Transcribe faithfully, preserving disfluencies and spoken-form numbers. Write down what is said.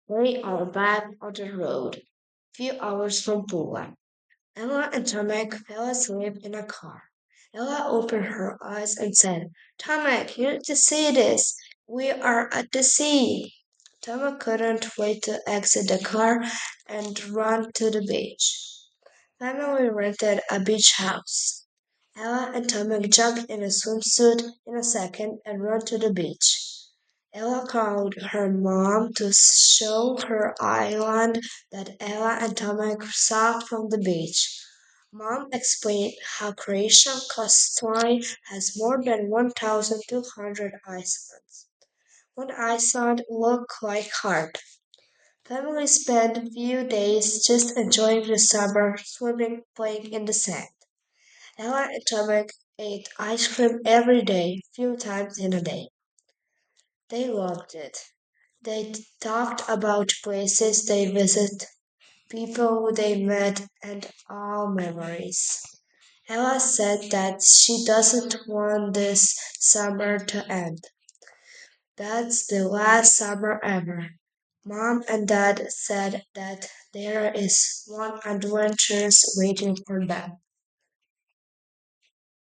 They are back on the road, few hours from Pula. Ella and Tomek fell asleep in a car. Ella opened her eyes and said, Tomek, you need to see this. We are at the sea. Tomek couldn't wait to exit the car and run to the beach. Family rented a beach house. Ella and Tomek jumped in a swimsuit in a second and ran to the beach. Ella called her mom to show her island that Ella and Tomek saw from the beach. Mom explained how Croatian coastline has more than one thousand two hundred islands. One island looked like heart. Family spent a few days just enjoying the summer, swimming, playing in the sand. Ella and Tomek ate ice cream every day, few times in a day. They loved it. They talked about places they visited, people they met, and all memories. Ella said that she doesn't want this summer to end. That's the last summer ever. Mom and Dad said that there is one adventure waiting for them.